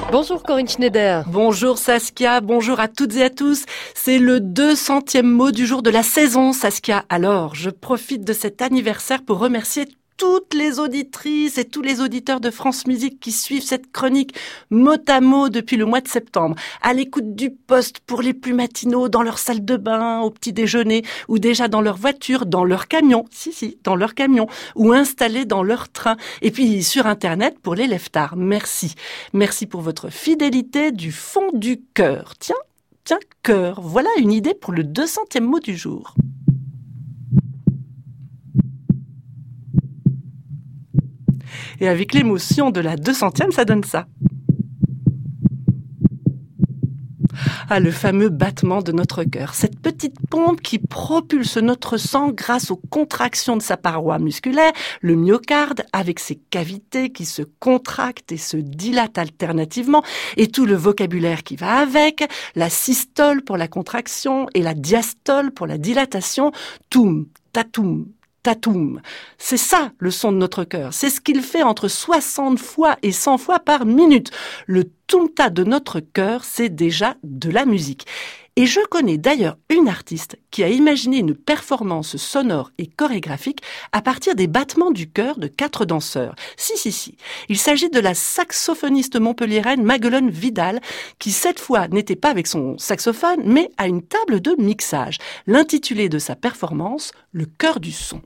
Bonjour Corinne Schneider. Bonjour Saskia, bonjour à toutes et à tous. C'est le 200e mot du jour de la saison, Saskia. Alors, je profite de cet anniversaire pour remercier toutes les auditrices et tous les auditeurs de France Musique qui suivent cette chronique mot à mot depuis le mois de septembre, à l'écoute du poste pour les plus matinaux, dans leur salle de bain, au petit déjeuner, ou déjà dans leur voiture, dans leur camion, dans leur camion, ou installés dans leur train, et puis sur Internet pour les lève-tard. Merci. Merci pour votre fidélité du fond du cœur. Tiens, cœur, voilà une idée pour le 200e mot du jour. Et avec l'émotion de la 200e, ça donne ça. Ah, le fameux battement de notre cœur. Cette petite pompe qui propulse notre sang grâce aux contractions de sa paroi musculaire, le myocarde, avec ses cavités qui se contractent et se dilatent alternativement, et tout le vocabulaire qui va avec, la systole pour la contraction et la diastole pour la dilatation, toum, tatoum, tatoum. C'est ça le son de notre cœur. C'est ce qu'il fait entre 60 fois et 100 fois par minute. Le tumta de notre cœur, c'est déjà de la musique. Et je connais d'ailleurs une artiste qui a imaginé une performance sonore et chorégraphique à partir des battements du cœur de 4 danseurs. Si. Il s'agit de la saxophoniste montpelliéraine Maguelone Vidal, qui cette fois n'était pas avec son saxophone, mais à une table de mixage. L'intitulé de sa performance, Le cœur du son.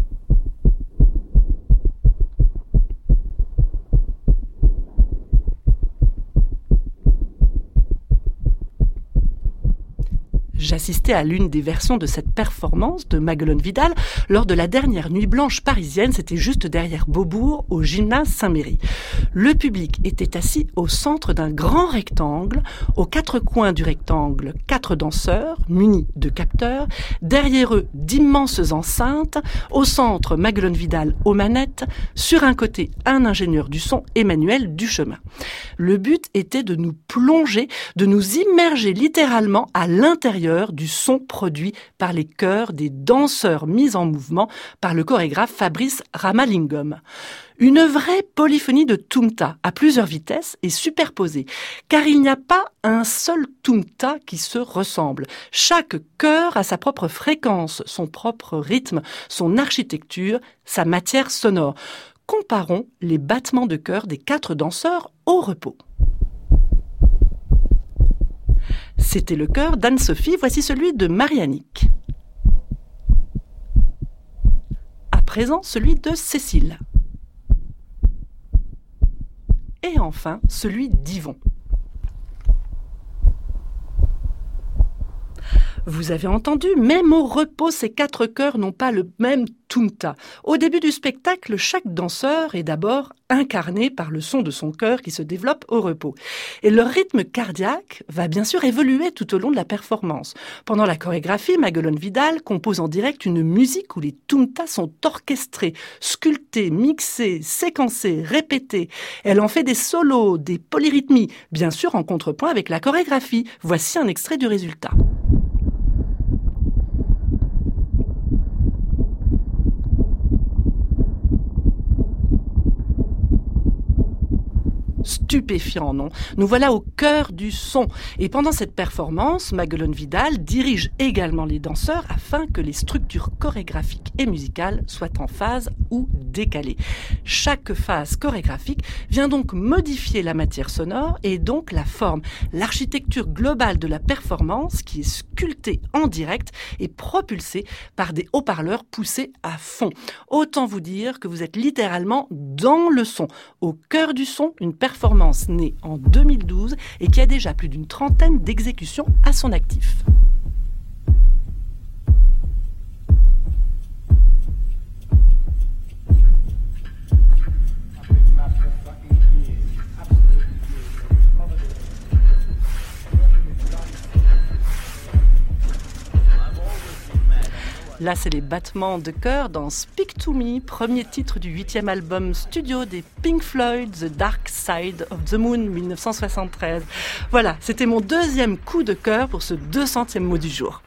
J'assistais à l'une des versions de cette performance de Maguelone Vidal lors de la dernière nuit blanche parisienne. C'était juste derrière Beaubourg, au gymnase Saint-Méry. Le public était assis au centre d'un grand rectangle. Aux 4 coins du rectangle, 4 danseurs munis de capteurs. Derrière eux, d'immenses enceintes. Au centre, Maguelone Vidal aux manettes. Sur un côté, un ingénieur du son, Emmanuel Duchemin. Le but était de nous plonger, de nous immerger littéralement à l'intérieur du son produit par les chœurs des danseurs mis en mouvement par le chorégraphe Fabrice Ramalingam. Une vraie polyphonie de tumta à plusieurs vitesses et superposée, car il n'y a pas un seul tumta qui se ressemble. Chaque chœur a sa propre fréquence, son propre rythme, son architecture, sa matière sonore. Comparons les battements de cœur des 4 danseurs au repos. C'était le chœur d'Anne-Sophie, voici celui de Mariannick. À présent, celui de Cécile. Et enfin, celui d'Yvon. Vous avez entendu, même au repos, ces 4 chœurs n'ont pas le même tumta. Au début du spectacle, chaque danseur est d'abord incarné par le son de son cœur qui se développe au repos. Et leur rythme cardiaque va bien sûr évoluer tout au long de la performance. Pendant la chorégraphie, Maguelone Vidal compose en direct une musique où les tumtas sont orchestrés, sculptés, mixés, séquencés, répétés. Elle en fait des solos, des polyrythmies, bien sûr en contrepoint avec la chorégraphie. Voici un extrait du résultat. Stupéfiant, non ? Nous voilà au cœur du son. Et pendant cette performance, Maguelone Vidal dirige également les danseurs afin que les structures chorégraphiques et musicales soient en phase ou décalées. Chaque phase chorégraphique vient donc modifier la matière sonore et donc la forme. L'architecture globale de la performance qui est sculptée en direct et propulsée par des haut-parleurs poussés à fond. Autant vous dire que vous êtes littéralement dans le son. Au cœur du son, une performance née en 2012 et qui a déjà plus d'une 30aine d'exécutions à son actif. Là, c'est les battements de cœur dans Speak to Me, premier titre du 8e album studio des Pink Floyd, The Dark Side of the Moon, 1973. Voilà, c'était mon 2e coup de cœur pour ce 200e mot du jour.